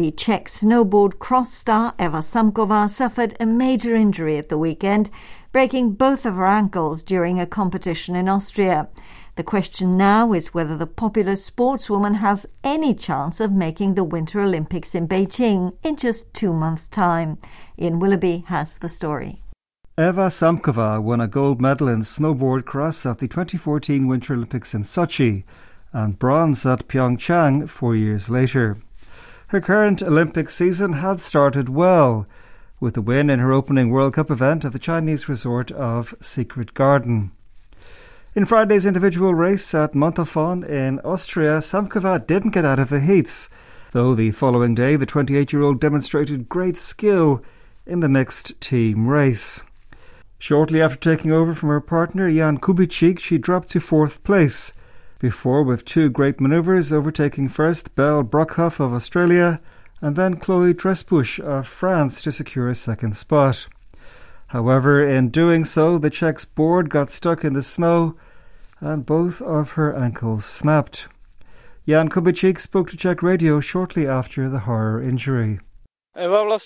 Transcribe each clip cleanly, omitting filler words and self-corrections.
The Czech snowboard cross star Eva Samková suffered a major injury at the weekend, breaking both of her ankles during a competition in Austria. The question now is whether the popular sportswoman has any chance of making the Winter Olympics in Beijing in just 2 months' time. Ian Willoughby has the story. Eva Samková won a gold medal in snowboard cross at the 2014 Winter Olympics in Sochi and bronze at Pyeongchang 4 years later. Her current Olympic season had started well, with a win in her opening World Cup event at the Chinese resort of Secret Garden. In Friday's individual race at Montafon in Austria, Samková didn't get out of the heats, though the following day the 28-year-old demonstrated great skill in the mixed team race. Shortly after taking over from her partner Jan Kubicek, she dropped to 4th place, before with 2 great manoeuvres overtaking first Belle Brockhoff of Australia and then Chloe Dresbusch of France to secure a 2nd spot. However, in doing so, the Czech's board got stuck in the snow and both of her ankles snapped. Jan Kubicek spoke to Czech radio shortly after the horror injury. Eva was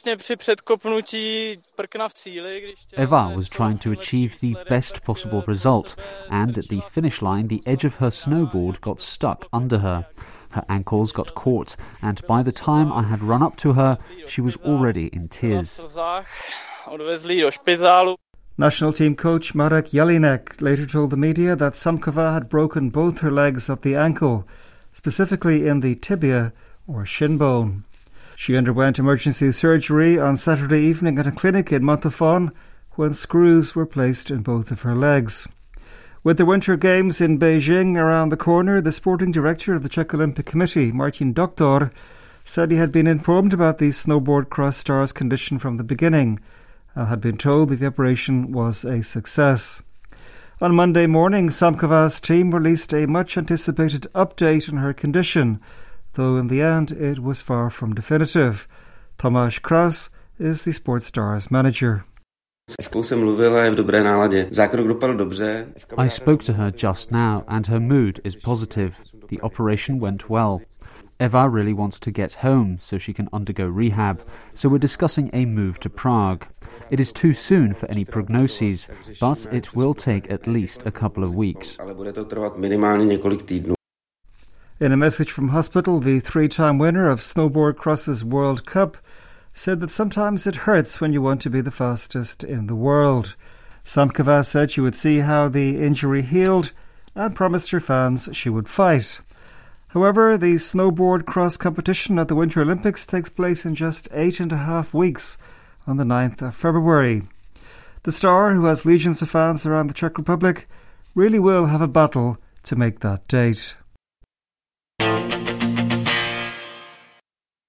trying to achieve the best possible result, and at the finish line the edge of her snowboard got stuck under her. Her ankles got caught, and by the time I had run up to her, she was already in tears. National team coach Marek Jelinek later told the media that Samková had broken both her legs at the ankle, specifically in the tibia or shin bone. She underwent emergency surgery on Saturday evening at a clinic in Montafon when screws were placed in both of her legs. With the Winter Games in Beijing around the corner, the sporting director of the Czech Olympic Committee, Martin Doktor, said he had been informed about the snowboard cross star's condition from the beginning and had been told that the operation was a success. On Monday morning, Samková's team released a much-anticipated update on her condition, though in the end it was far from definitive. Tomáš Kraus is the sports star's manager. I spoke to her just now and her mood is positive. The operation went well. Eva really wants to get home so she can undergo rehab, so we're discussing a move to Prague. It is too soon for any prognoses, but it will take at least a couple of weeks. In a message from hospital, the 3-time winner of Snowboard Cross's World Cup said that sometimes it hurts when you want to be the fastest in the world. Samková said she would see how the injury healed and promised her fans she would fight. However, the snowboard cross competition at the Winter Olympics takes place in just 8.5 weeks on the 9th of February. The star, who has legions of fans around the Czech Republic, really will have a battle to make that date.